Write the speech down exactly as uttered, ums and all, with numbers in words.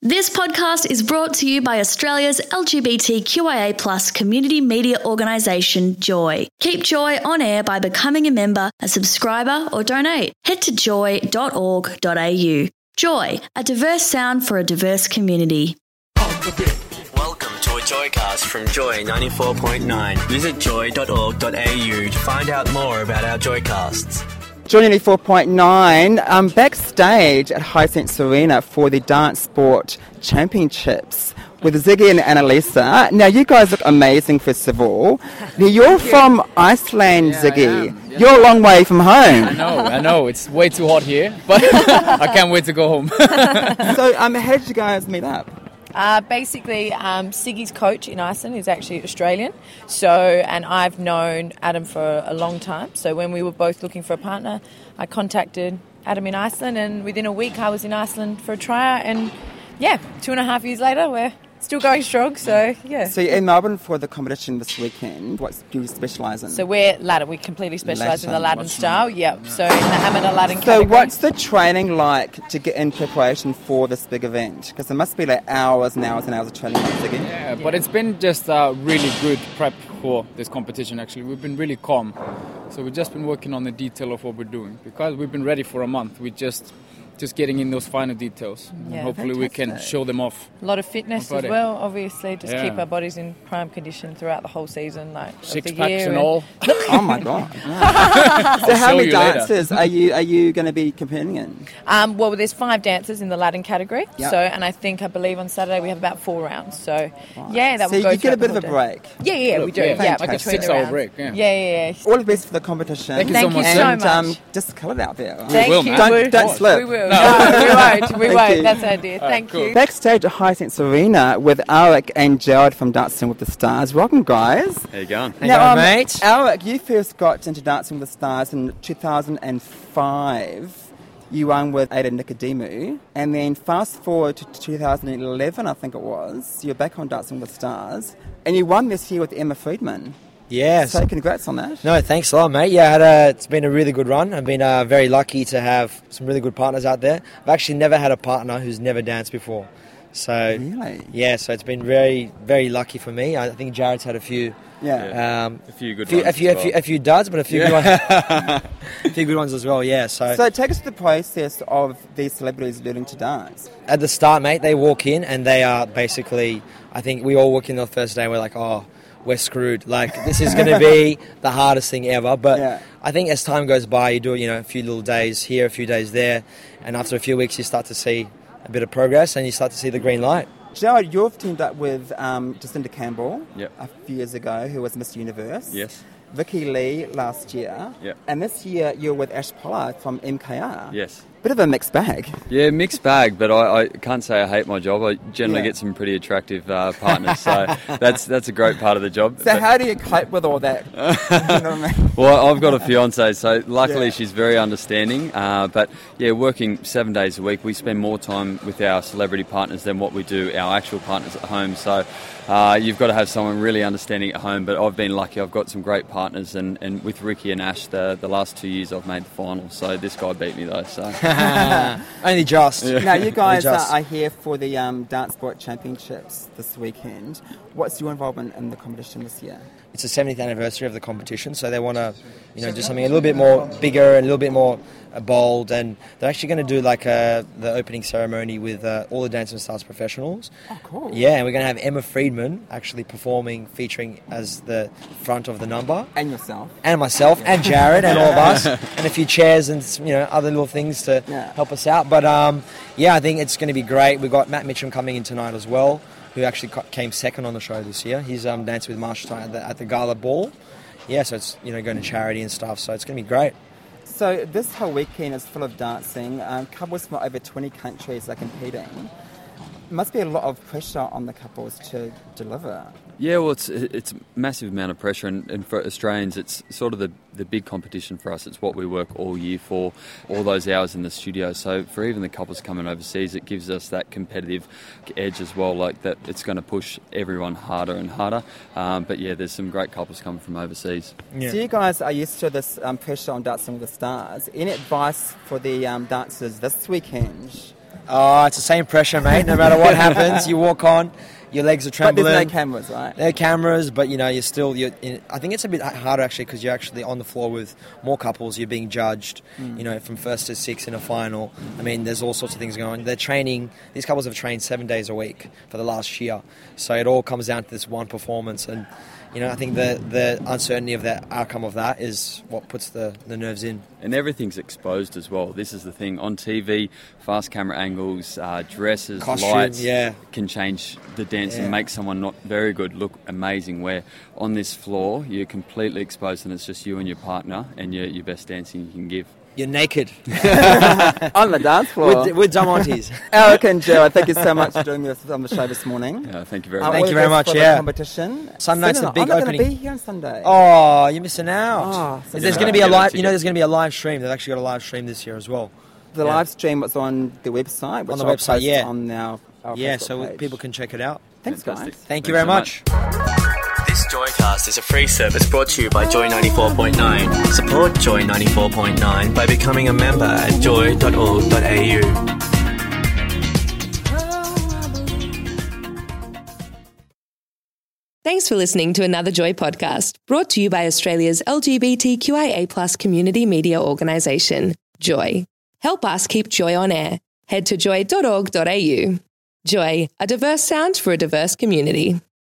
This podcast is brought to you by Australia's L G B T Q I A plus community media organisation, Joy. Keep Joy on air by becoming a member, a subscriber or donate. Head to joy dot org dot a u. Joy, a diverse sound for a diverse community. Welcome to a Joycast from Joy ninety-four point nine. Visit joy dot org dot a u to find out more about our Joycasts. Joy ninety-four point nine, um, backstage at Hisense Arena for the Dance Sport Championships with Ziggy and Annalisa. Now, you guys look amazing, first of all. Now, you're from Iceland, Yeah, Ziggy. Yeah. You're a long way from home. I know, I know. It's way too hot here, but I can't wait to go home. So, um, how did you guys meet up? Uh, basically, um, Siggy's coach in Iceland is actually Australian, so and I've known Adam for a long time. So when we were both looking for a partner, I contacted Adam in Iceland, and within a week I was in Iceland for a tryout, and yeah, two and a half years later we're still going strong. So yeah. So you're in Melbourne for the competition this weekend. What do you specialise in? So we're Latin. We completely specialise in the Latin. Latin style. Yep. So in the amateur Latin So category. what's the training like to get in preparation for this big event? Because there must be like hours and hours and hours of training once again. Yeah, but it's been just a really good prep for this competition, actually. We've been really calm. So we've just been working on the detail of what we're doing. Because we've been ready for a month, we're just... just getting in those final details. Yeah. And hopefully we can show them off. A lot of fitness on as Friday. well, obviously, just Yeah. keep our bodies in prime condition throughout the whole season, like of Six the packs year and all. Oh my god! So how show many you later. dances are you are you going to be competing in? Um, well, there's five dancers in the Latin category, Yep. so and I think I believe on Saturday we have about four rounds. So yeah, that So will go you get a throughout bit the of a whole day. break. Yeah, yeah, we do. Yeah, Yeah, like a between the six-hour rounds. break, yeah. yeah, yeah. yeah. All the best for the competition. Thank you Thank so you much. so And much. um, just kill it out there. right? Thank will, you. man. Don't, We- don't slip. We will. No, we won't. We Thank won't. you. That's the idea. Thank cool. you. Backstage at Hisense Arena with Alec and Jared from Dancing with the Stars. Welcome, guys. How you going? now, um, mate? Alec, you first got into Dancing with the Stars in two thousand five. You won with Ada Nicodemu. And then fast forward to two thousand eleven, I think it was, you're back on Dancing with the Stars. And you won this year with Emma Friedman. Yes. So congrats on that. No, thanks a lot, mate. Yeah, I had a, it's been a really good run. I've been uh, very lucky to have some really good partners out there. I've actually never had a partner who's never danced before. So, Really? yeah, so it's been very, very lucky for me. I think Jared's had a few... Yeah. Um, A few good few, ones a few, as a few, well. a few duds, but a few good ones. a few good ones as well. Yeah. So, So take us to the process of these celebrities learning to dance. at the start, mate, they walk in and they are basically. I think we all walk in the first day and we're like, oh, we're screwed. Like this is going to be the hardest thing ever. But Yeah. I think as time goes by, you do you know a few little days here, a few days there, and after a few weeks, you start to see a bit of progress and you start to see the green light. Jared, you've teamed up with um, Jacinda Campbell Yep. a few years ago, who was Miss Universe. Yes. Vicky Lee last year. Yep. And this year you're with Ash Pollard from M K R. Yes. Bit of a mixed bag. Yeah, mixed bag, but I, I can't say I hate my job. I generally Yeah. get some pretty attractive uh, partners, so that's that's a great part of the job. So But- how do you cope with all that? You know what I mean? well, I've got a fiance, so luckily Yeah. she's very understanding. Uh, but yeah, working seven days a week, we spend more time with our celebrity partners than what we do our actual partners at home. So uh, you've got to have someone really understanding at home. But I've been lucky; I've got some great partners, and, and with Ricky and Ash, the the last two years I've made the final. So this guy beat me though. So Only just. Now, you guys Just. are, are here for the um, Dance Sport Championships this weekend. What's your involvement in the competition this year? It's the seventieth anniversary of the competition, so they want to, you know, do something a little bit more bigger and a little bit more uh, bold. And they're actually going to do like uh, the opening ceremony with uh, all the Dancing with the Stars professionals. Oh, cool. Yeah, and we're going to have Emma Friedman actually performing, featuring as the front of the number, And yourself. and myself and Jared and all of us, and a few chairs and you know other little things to Yeah. help us out. But um, yeah, I think it's going to be great. We've got Matt Mitchum coming in tonight as well, who actually co- came second on the show this year. He's um, dancing with Marsha tonight at the, at the gala ball. Yeah, so it's you know going to charity and stuff. So it's going to be great. So this whole weekend is full of dancing. Um, couples from over twenty countries are competing. Must be a lot of pressure on the couples to deliver. Yeah, well, it's it's a massive amount of pressure, and, and for Australians, it's sort of the, the big competition for us. It's what we work all year for, all those hours in the studio. So for even the couples coming overseas, it gives us that competitive edge as well, like that it's going to push everyone harder and harder. Um, but yeah, there's some great couples coming from overseas. Yeah. So you guys are used to this um, pressure on Dancing with the Stars. Any advice for the um, dancers this weekend Oh, it's the same pressure, mate. No matter what happens, you walk on, your legs are But trembling. there's no cameras, right? There are cameras, but you know you're still. You're in, I think it's a bit harder actually because you're actually on the floor with more couples. You're being judged, Mm. you know, from first to six in a final. I mean, there's all sorts of things going on. They're training. These couples have trained seven days a week for the last year, so it all comes down to this one performance. And you know, I think the the uncertainty of the outcome of that is what puts the, the nerves in. And everything's exposed as well. This is the thing. On T V, fast camera angles, uh, dresses, Costume, lights yeah. can change the dance Yeah. and make someone not very good look amazing. Where on this floor, you're completely exposed and it's just you and your partner and your, your best dancing you can give. You're naked On the dance floor. with, with Diamantes. Alec and Joe, thank you so much for doing this on the show this morning. Uh, thank you very Uh, much. Thank all you the very best much, for yeah. the competition. Sunday's Soon the I'm big not opening. going to be here on Sunday. Oh, you're missing out. Oh, so there's sad. going to be a Get a live. You know, ticket. there's going to be a live stream. They've actually got a live stream this year as well. The Yeah. live stream was on the website, which On the I'll website, post yeah. on our, our Yeah, Facebook so page. people can check it out. Thanks, Fantastic. guys. Thank you Thanks very so much. This Joycast is a free service brought to you by Joy ninety-four point nine. Support Joy ninety-four point nine by becoming a member at joy dot org dot a u. Thanks for listening to another Joy podcast, brought to you by Australia's L G B T Q I A plus community media organisation, Joy. Help us keep Joy on air. Head to joy dot org dot a u. Joy, a diverse sound for a diverse community.